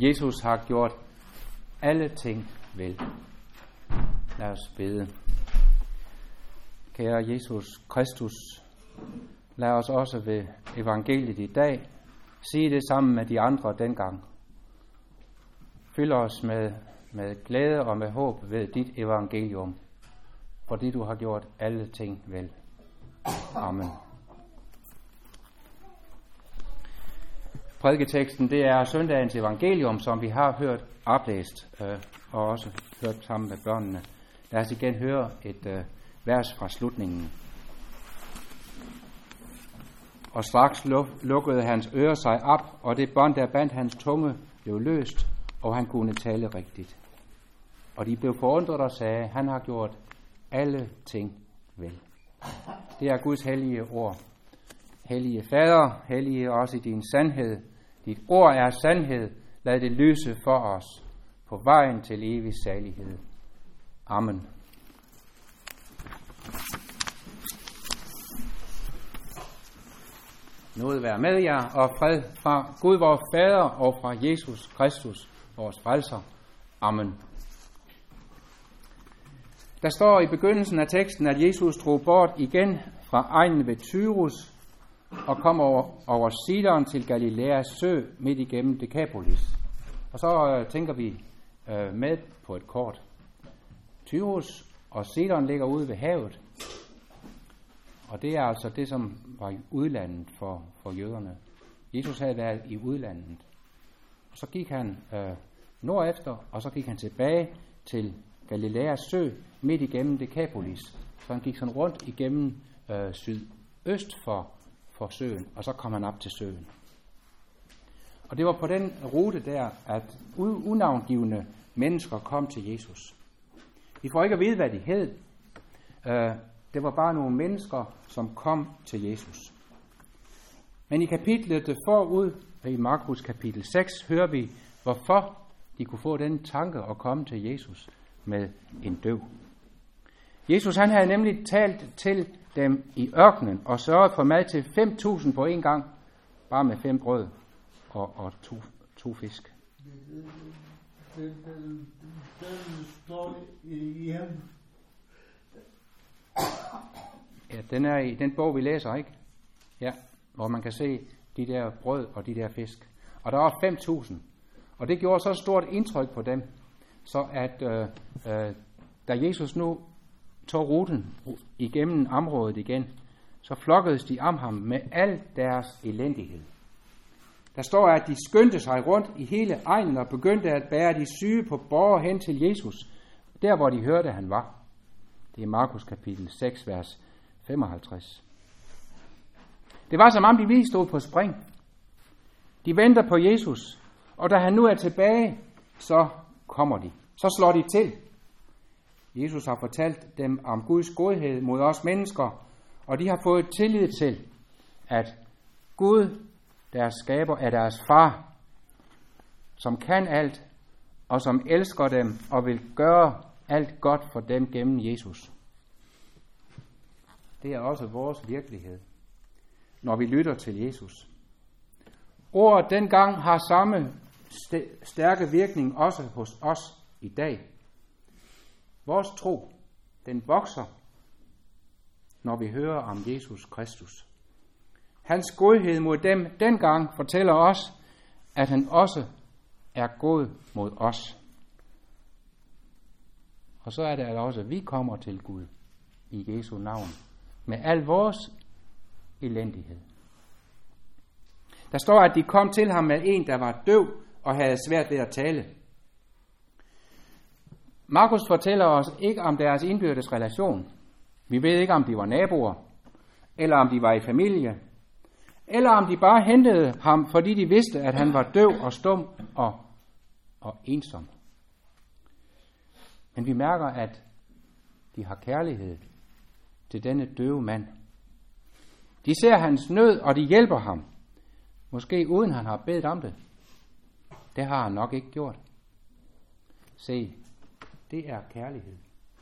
Jesus har gjort alle ting vel. Lad os bede. Kære Jesus Kristus, lad os også ved evangeliet i dag sige det sammen med de andre dengang. Fyld os med glæde og med håb ved dit evangelium, fordi du har gjort alle ting vel. Amen. Prædiketeksten, det er søndagens evangelium, som vi har hørt oplæst og også hørt sammen med børnene. Lad os igen høre et vers fra slutningen. Og straks lukkede hans ører sig op, og det bånd, der bandt hans tunge, blev løst, og han kunne tale rigtigt. Og de blev forundret og sagde, han har gjort alle ting vel. Det er Guds hellige ord. Hellige Fader, hellige os i din sandhed. Dit ord er sandhed. Lad det lyse for os på vejen til evig salighed. Amen. Nåde være med jer, og fred fra Gud vores Fader og fra Jesus Kristus, vores frelser. Amen. Der står i begyndelsen af teksten, at Jesus drog bort igen fra egnen ved Tyrus og kom over Sidon til Galilæas sø midt igennem Dekapolis. Og så tænker vi med på et kort. Tyrus og Sidon ligger ude ved havet. Og det er altså det, som var i udlandet for jøderne. Jesus havde været i udlandet. Og så gik han nordefter, og så gik han tilbage til Galilæas sø midt igennem Dekapolis. Så han gik sådan rundt igennem sydøst for søen, og så kom han op til søen. Og det var på den rute der, at unavngivne mennesker kom til Jesus. Vi får ikke at vide, hvad de hed. Det var bare nogle mennesker, som kom til Jesus. Men i kapitlet forud, i Markus kapitel 6, hører vi, hvorfor de kunne få den tanke at komme til Jesus med en døv. Jesus han havde nemlig talt til dem i ørkenen og sørget for mad til 5.000 på en gang, bare med 5 brød og to fisk. Den står i Ja, den er i den bog, vi læser, ikke? Ja, hvor man kan se de der brød og de der fisk. Og der var 5.000. Og det gjorde så stort indtryk på dem, så at da Jesus nu tog ruten igennem området igen, så flokkedes de om ham med al deres elendighed. Der står, at de skyndte sig rundt i hele egnen og begyndte at bære de syge på båre hen til Jesus, der hvor de hørte, han var. Det er Markus kapitel 6, vers 55. Det var som om de lige stod på spring. De venter på Jesus, og da han nu er tilbage, så kommer de. Så slår de til. Jesus har fortalt dem om Guds godhed mod os mennesker, og de har fået tillid til, at Gud, deres skaber, er deres far, som kan alt, og som elsker dem og vil gøre alt godt for dem gennem Jesus. Det er også vores virkelighed, når vi lytter til Jesus. Ordet dengang har samme stærke virkning også hos os i dag. Vores tro, den vokser, når vi hører om Jesus Kristus. Hans godhed mod dem dengang fortæller os, at han også er god mod os. Og så er det også, at vi kommer til Gud i Jesu navn med al vores elendighed. Der står, at de kom til ham med en, der var døv og havde svært ved at tale. Markus fortæller os ikke om deres indbyrdes relation. Vi ved ikke, om de var naboer, eller om de var i familie, eller om de bare hentede ham, fordi de vidste, at han var døv og stum og ensom. Men vi mærker, at de har kærlighed til denne døve mand. De ser hans nød, og de hjælper ham. Måske uden han har bedt om det. Det har han nok ikke gjort. Se, det er kærlighed.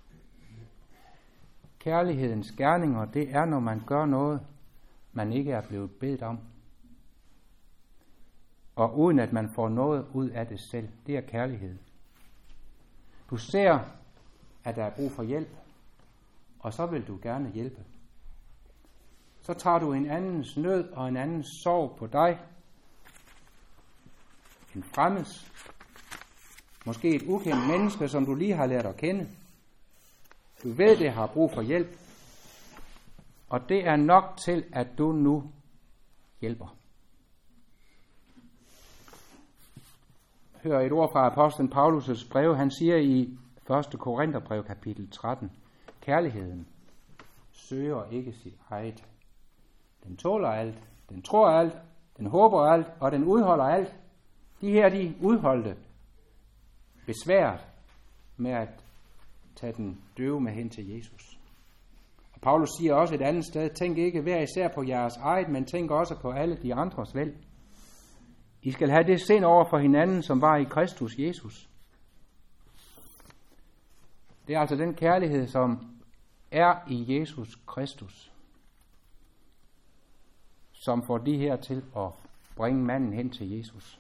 Kærlighedens gerninger, det er, når man gør noget, man ikke er blevet bedt om. og uden at man får noget ud af det selv. Det er kærlighed. Du ser, at der er brug for hjælp, og så vil du gerne hjælpe. Så tager du en andens nød og en andens sorg på dig, en fremmes, måske et ukendt menneske, som du lige har lært at kende. Du ved, det har brug for hjælp, og det er nok til, at du nu hjælper. Hør et ord fra apostlen Paulus' brev. Han siger i 1. Korintherbrev kapitel 13, kærligheden søger ikke sit eget. Den tåler alt, den tror alt, den håber alt, og den udholder alt. De her, de udholdte besværet med at tage den døve med hen til Jesus. Og Paulus siger også et andet sted, tænk ikke hver især på jeres eget, men tænk også på alle de andres vel. I skal have det sind over for hinanden, som var i Kristus Jesus. Det er altså den kærlighed, som er i Jesus Kristus, som får de her til at bringe manden hen til Jesus.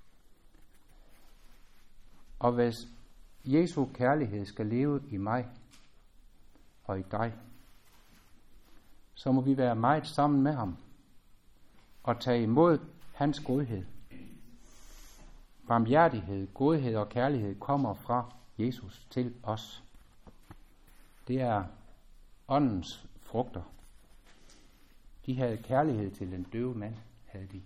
Og hvis Jesu kærlighed skal leve i mig og i dig, så må vi være meget sammen med ham og tage imod hans godhed. Barmhjertighed, godhed og kærlighed kommer fra Jesus til os. Det er åndens frugter. De havde kærlighed til den døve mand, havde de.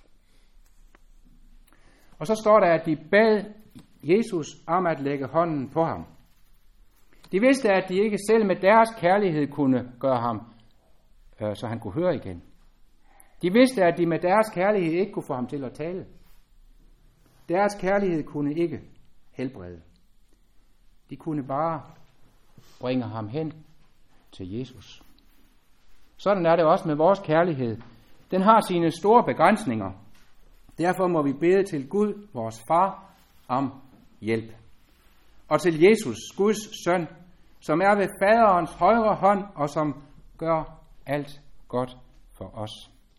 Og så står der, at de bad Jesus om at lægge hånden på ham. De vidste, at de ikke selv med deres kærlighed kunne gøre ham, så han kunne høre igen. De vidste, at de med deres kærlighed ikke kunne få ham til at tale. Deres kærlighed kunne ikke helbrede. De kunne bare bringe ham hen til Jesus. Sådan er det også med vores kærlighed. Den har sine store begrænsninger. Derfor må vi bede til Gud, vores far, om hjælp. Og til Jesus, Guds søn, som er ved faderens højre hånd, og som gør alt godt for os.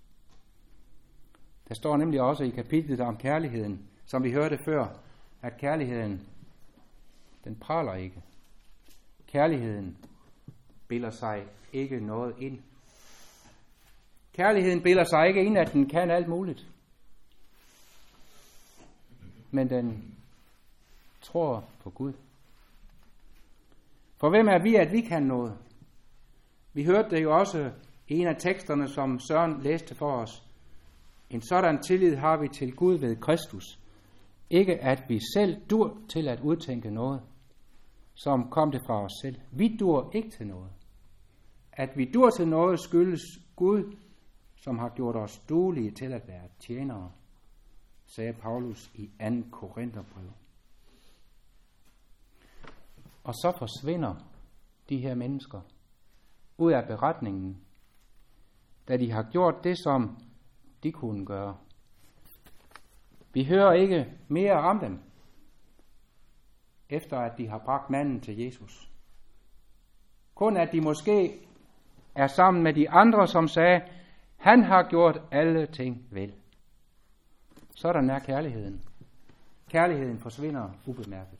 Der står nemlig også i kapitlet om kærligheden, som vi hørte før, at kærligheden, den praler ikke. Kærligheden bilder sig ikke noget ind. Kærligheden bilder sig ikke ind, at den kan alt muligt. Men den tror på Gud. For hvem er vi, at vi kan noget? Vi hørte det jo også i en af teksterne, som Søren læste for os. En sådan tillid har vi til Gud ved Kristus. Ikke at vi selv dur til at udtænke noget, som kom det fra os selv. Vi dur ikke til noget. At vi dur til noget skyldes Gud, som har gjort os duelige til at være tjenere, sagde Paulus i 2. Korintherbrev. Og så forsvinder de her mennesker ud af beretningen, da de har gjort det, som de kunne gøre. Vi hører ikke mere om dem, efter at de har bragt manden til Jesus. Kun at de måske er sammen med de andre, som sagde, han har gjort alle ting vel. Sådan er kærligheden. Kærligheden forsvinder ubemærket.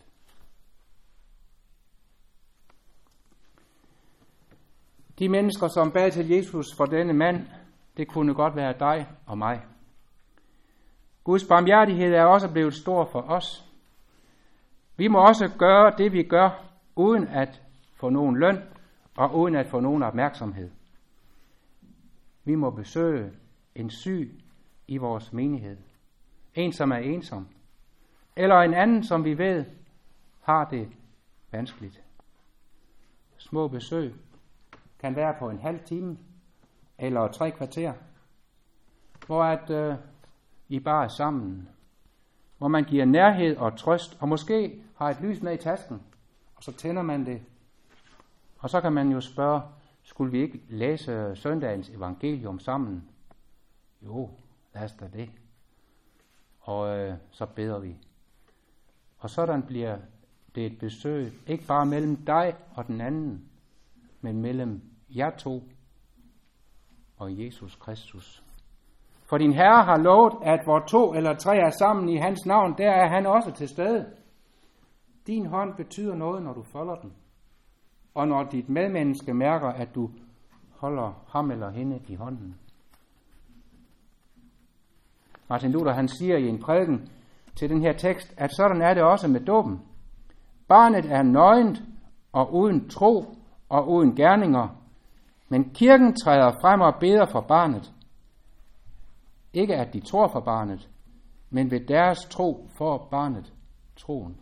De mennesker, som bad til Jesus for denne mand, det kunne godt være dig og mig. Guds barmhjertighed er også blevet stor for os. Vi må også gøre det, vi gør, uden at få nogen løn og uden at få nogen opmærksomhed. Vi må besøge en syg i vores menighed. En, som er ensom. Eller en anden, som vi ved, har det vanskeligt. Små besøg kan være på en halv time eller 3 kvarter, hvor at I bare er sammen, hvor man giver nærhed og trøst, og måske har et lys med i tasken, og så tænder man det. Og så kan man jo spørge, skulle vi ikke læse søndagens evangelium sammen? Jo, lad os da det. Og så beder vi. Og sådan bliver det et besøg, ikke bare mellem dig og den anden, men mellem jer to og Jesus Kristus. For din Herre har lovet, at hvor 2 eller 3 er sammen i hans navn, der er han også til stede. Din hånd betyder noget, når du folder den. Og når dit medmenneske mærker, at du holder ham eller hende i hånden. Martin Luther han siger i en prædiken til den her tekst, at sådan er det også med dåben. Barnet er nøgent og uden tro og uden gerninger, men kirken træder frem og beder for barnet. Ikke at de tror for barnet, men ved deres tro får barnet troen.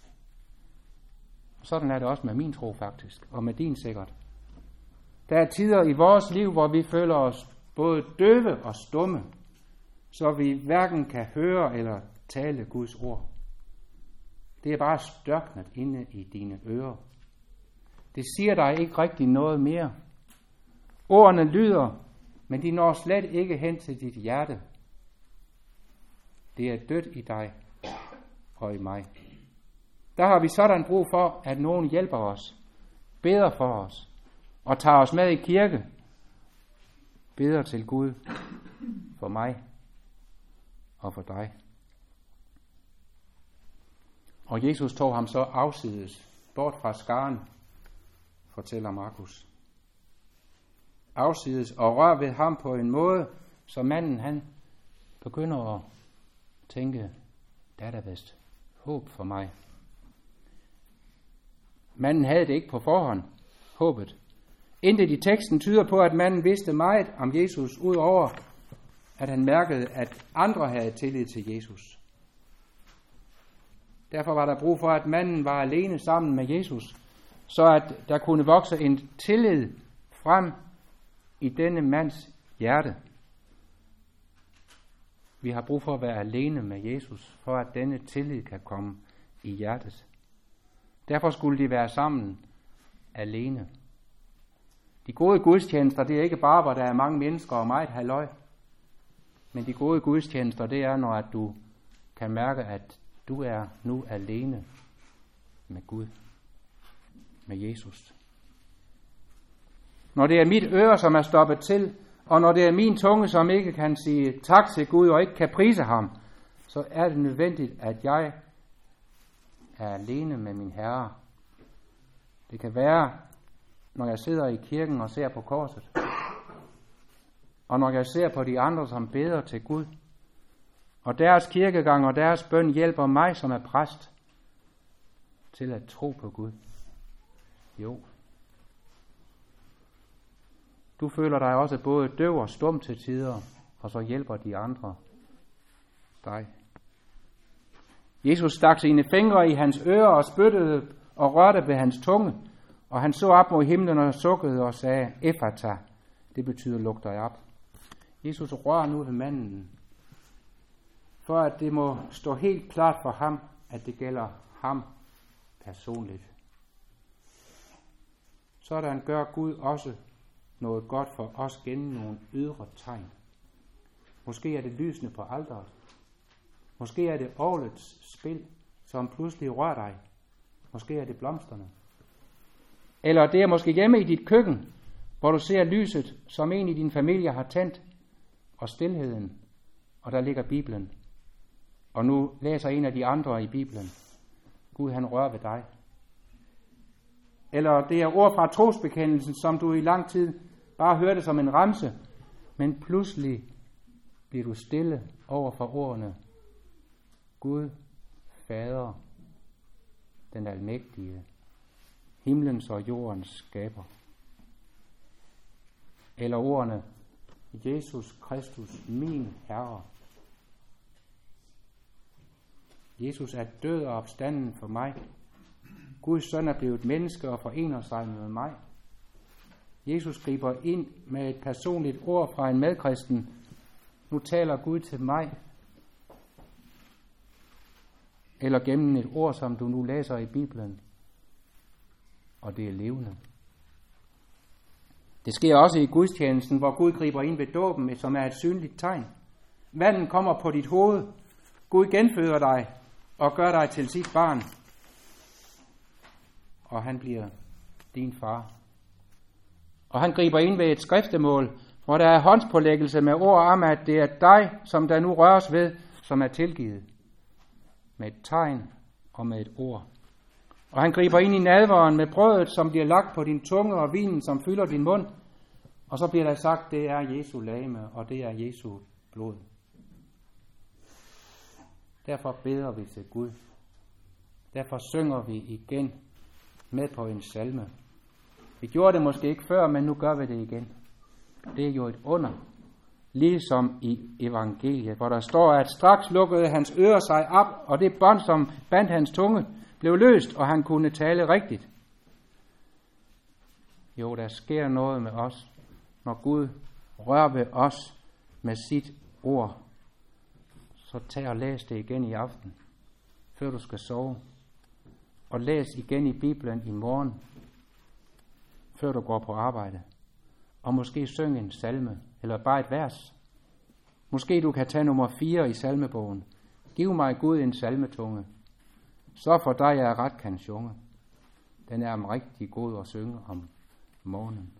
Sådan er det også med min tro faktisk, og med din sikkert. Der er tider i vores liv, hvor vi føler os både døve og stumme, så vi hverken kan høre eller tale Guds ord. Det er bare størknet inde i dine ører. Det siger dig ikke rigtig noget mere. Ordene lyder, men de når slet ikke hen til dit hjerte. Det er dødt i dig og i mig. Der har vi sådan brug for, at nogen hjælper os, beder for os og tager os med i kirke, beder til Gud for mig og for dig. Og Jesus tog ham så afsides, bort fra skaren, fortæller Markus. Afsides og rør ved ham på en måde, så manden han begynder at tænke, der er der vist håb for mig. Manden havde det ikke på forhånd, håbet. Intet i teksten tyder på, at manden vidste meget om Jesus, udover at han mærkede, at andre havde tillid til Jesus. Derfor var der brug for, at manden var alene sammen med Jesus, så at der kunne vokse en tillid frem i denne mands hjerte. Vi har brug for at være alene med Jesus, for at denne tillid kan komme i hjertet. Derfor skulle de være sammen alene. De gode gudstjenester, det er ikke bare, hvor der er mange mennesker og meget halløj. Men de gode gudstjenester, det er, når at du kan mærke, at du er nu alene med Gud, med Jesus. Når det er mit øre, som er stoppet til, og når det er min tunge, som ikke kan sige tak til Gud og ikke kan prise ham, så er det nødvendigt, at jeg er alene med min Herre. Det kan være, når jeg sidder i kirken og ser på korset, og når jeg ser på de andre, som beder til Gud, og deres kirkegang og deres bøn hjælper mig, som er præst, til at tro på Gud. Jo. Du føler dig også både døv og stum til tider, og så hjælper de andre dig. Jesus stak sine fingre i hans ører og spyttede og rørte ved hans tunge, og han så op mod himlen og sukkede og sagde, Ephata, det betyder luk dig op. Jesus rører nu ved manden, for at det må stå helt klart for ham, at det gælder ham personligt. Sådan gør Gud også noget godt for os gennem nogle ydre tegn. Måske er det lysene på alteret. Måske er det orglets spil, som pludselig rører dig. Måske er det blomsterne. Eller det er måske hjemme i dit køkken, hvor du ser lyset, som en i din familie har tændt, og stilheden, og der ligger Bibelen. Og nu læser en af de andre i Bibelen. Gud han rører ved dig. Eller det er ord fra trosbekendelsen, som du i lang tid bare hørte som en remse, men pludselig bliver du stille over for ordene. Gud, Fader, den almægtige, himlens og jordens skaber. Eller ordene, Jesus Kristus, min Herre. Jesus er død og opstanden for mig. Guds søn er blevet menneske og forener sig med mig. Jesus griber ind med et personligt ord fra en medkristen. Nu taler Gud til mig. Eller gennem et ord, som du nu læser i Bibelen. Og det er levende. Det sker også i gudstjenesten, hvor Gud griber ind ved dåben, som er et synligt tegn. Vandet kommer på dit hoved. Gud genføder dig og gør dig til sit barn. Og han bliver din far. Og han griber ind ved et skriftemål, hvor der er håndspålæggelse med ord om, at det er dig, som der nu røres ved, som er tilgivet. Med et tegn og med et ord. Og han griber ind i nadveren med brødet, som bliver lagt på din tunge, og vinen, som fylder din mund. Og så bliver der sagt, det er Jesu legeme, og det er Jesu blod. Derfor beder vi til Gud. Derfor synger vi igen med på en salme. Vi gjorde det måske ikke før, men nu gør vi det igen. Det er jo et under. Ligesom i evangeliet, hvor der står, at straks lukkede hans ører sig op, og det bånd, som bandt hans tunge, blev løst, og han kunne tale rigtigt. Jo, der sker noget med os, når Gud rører ved os med sit ord. Så tag og læs det igen i aften, før du skal sove. Og læs igen i Bibelen i morgen, før du går på arbejde. Og måske synge en salme, eller bare et vers. Måske du kan tage nummer 4 i salmebogen. Giv mig Gud en salmetunge, så for dig jeg ret kan synge. Den er rigtig god at synge om morgenen.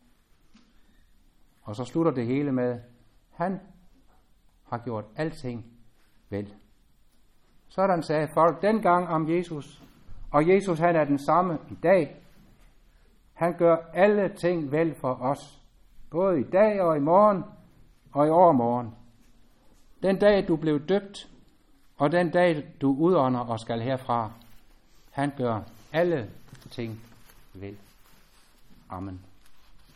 Og så slutter det hele med, han har gjort alting vel. Sådan sagde folk dengang om Jesus, og Jesus han er den samme i dag. Han gør alle ting vel for os, både i dag og i morgen og i overmorgen. Den dag du blev døbt, og den dag du udånder og skal herfra, han gør alle ting vel. Amen.